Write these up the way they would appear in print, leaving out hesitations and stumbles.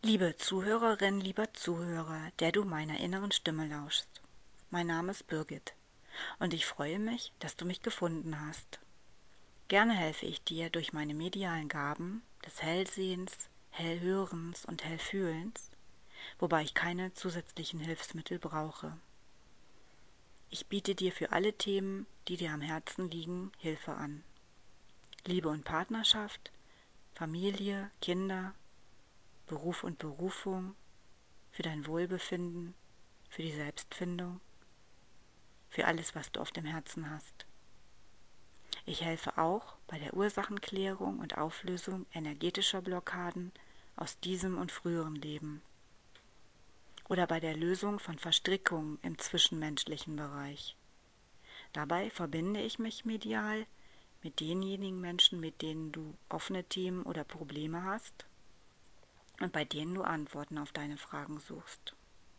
Liebe Zuhörerin, lieber Zuhörer, der du meiner inneren Stimme lauschst. Mein Name ist Birgit und ich freue mich, dass du mich gefunden hast. Gerne helfe ich dir durch meine medialen Gaben des Hellsehens, Hellhörens und Hellfühlens, wobei ich keine zusätzlichen Hilfsmittel brauche. Ich biete dir für alle Themen, die dir am Herzen liegen, Hilfe an. Liebe und Partnerschaft, Familie, Kinder, Beruf und Berufung, für dein Wohlbefinden, für die Selbstfindung, für alles, was du auf dem Herzen hast. Ich helfe auch bei der Ursachenklärung und Auflösung energetischer Blockaden aus diesem und früheren Leben oder bei der Lösung von Verstrickungen im zwischenmenschlichen Bereich. Dabei verbinde ich mich medial mit denjenigen Menschen, mit denen du offene Themen oder Probleme hast und bei denen du Antworten auf deine Fragen suchst.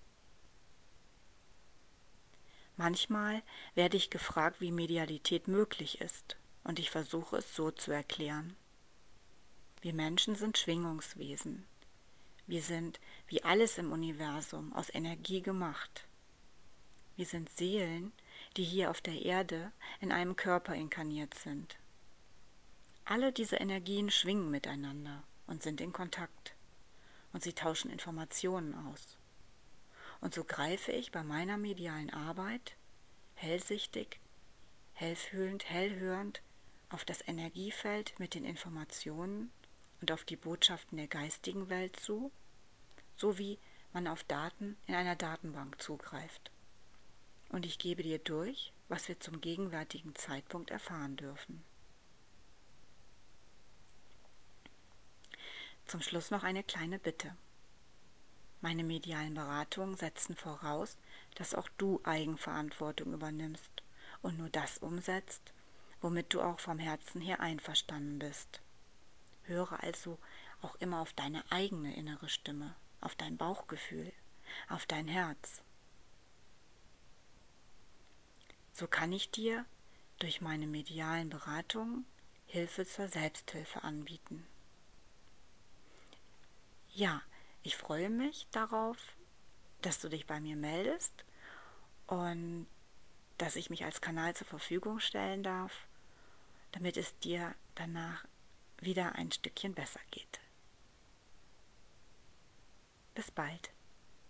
Manchmal werde ich gefragt, wie Medialität möglich ist, und ich versuche es so zu erklären. Wir Menschen sind Schwingungswesen. Wir sind, wie alles im Universum, aus Energie gemacht. Wir sind Seelen, die hier auf der Erde in einem Körper inkarniert sind. Alle diese Energien schwingen miteinander und sind in Kontakt, und sie tauschen Informationen aus. Und so greife ich bei meiner medialen Arbeit hellsichtig, hellfühlend, hellhörend auf das Energiefeld mit den Informationen und auf die Botschaften der geistigen Welt zu, so wie man auf Daten in einer Datenbank zugreift. Und ich gebe dir durch, was wir zum gegenwärtigen Zeitpunkt erfahren dürfen. Zum Schluss noch eine kleine Bitte. Meine medialen Beratungen setzen voraus, dass auch du Eigenverantwortung übernimmst und nur das umsetzt, womit du auch vom Herzen her einverstanden bist. Höre also auch immer auf deine eigene innere Stimme, auf dein Bauchgefühl, auf dein Herz. So kann ich dir durch meine medialen Beratungen Hilfe zur Selbsthilfe anbieten. Ja, ich freue mich darauf, dass du dich bei mir meldest und dass ich mich als Kanal zur Verfügung stellen darf, damit es dir danach wieder ein Stückchen besser geht. Bis bald.